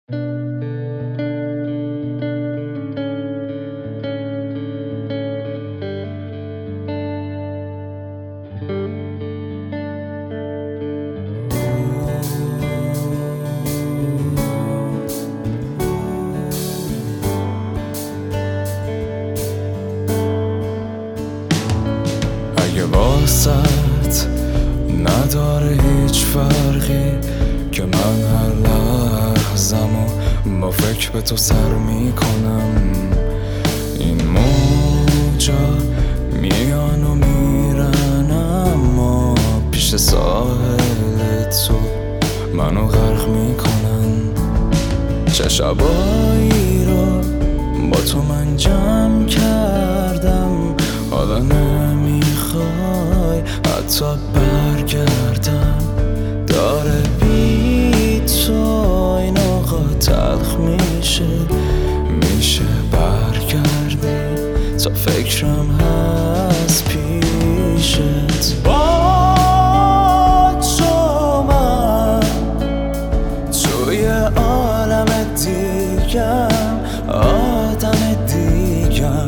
اگه واسط نداره هیچ فرقی که من هر لحظمو با فکر به تو سر میکنم، این موجا میان و میرن اما پیش ساحل تو منو غرق میکنن. چه شبایی رو با تو من جمع کردم، حالا نمیخوای حتی برگردم. داره بی تو این آقا تلخ میشه برگردی تا فکرم هست پیشت. با تو من توی عالم دیگم، آدم دیگم.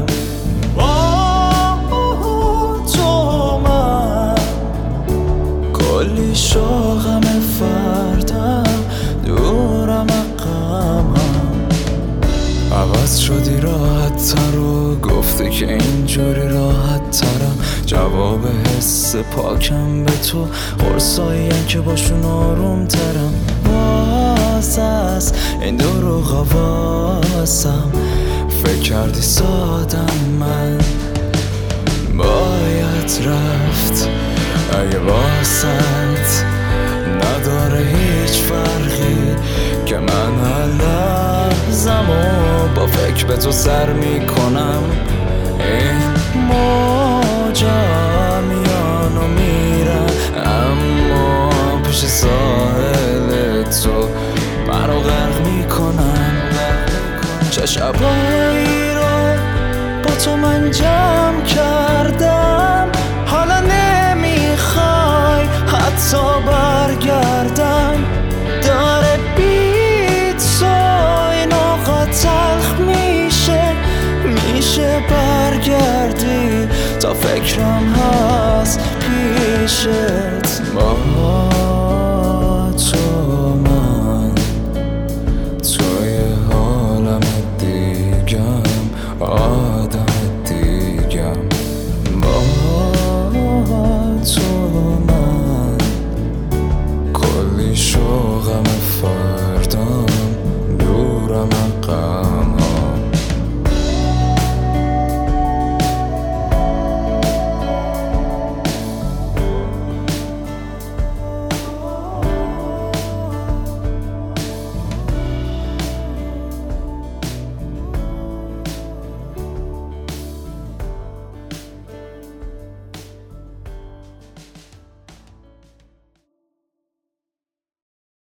کلی شوقم فردم، دورم غمم. عوض شدی راحت تر و گفته که اینجوری راحت ترم. جواب حس پاکم به تو قرصاییم که باشون آروم ترم. باز از این دروغا واسم فکر کردی سادم، من باید رفت. اگه واسط نداره هیچ فرقی که من هر لحظمو با فکر به تو سر میکنم، این موجا میان و میرن اما پیش ساحل تو منو غرق میکنن. چه شبایی رو با تو من جمع کردم، حالا نمیخوای حتی برگردم. داره بی تو این آقا تلخ میشه برگردی تا فکرم هست پیشت.